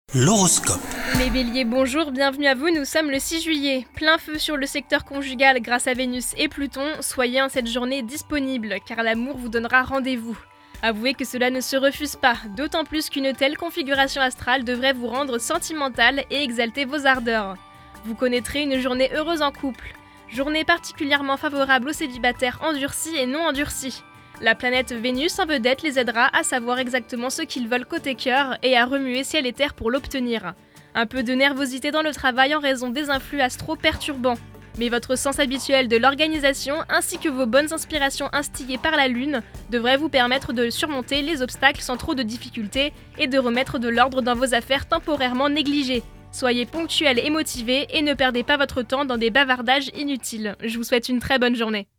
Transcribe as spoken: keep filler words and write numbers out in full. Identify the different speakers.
Speaker 1: L'horoscope.
Speaker 2: Les béliers, bonjour, bienvenue à vous, nous sommes le six juillet. Plein feu sur le secteur conjugal grâce à Vénus et Pluton, soyez en cette journée disponible, car l'amour vous donnera rendez-vous. Avouez que cela ne se refuse pas, d'autant plus qu'une telle configuration astrale devrait vous rendre sentimental et exalter vos ardeurs. Vous connaîtrez une journée heureuse en couple. Journée particulièrement favorable aux célibataires endurcis et non endurcis. La planète Vénus en vedette les aidera à savoir exactement ce qu'ils veulent côté cœur et à remuer ciel et terre pour l'obtenir. Un peu de nervosité dans le travail en raison des influx astro perturbants. Mais votre sens habituel de l'organisation ainsi que vos bonnes inspirations instillées par la Lune devraient vous permettre de surmonter les obstacles sans trop de difficultés et de remettre de l'ordre dans vos affaires temporairement négligées. Soyez ponctuel et motivé et ne perdez pas votre temps dans des bavardages inutiles. Je vous souhaite une très bonne journée.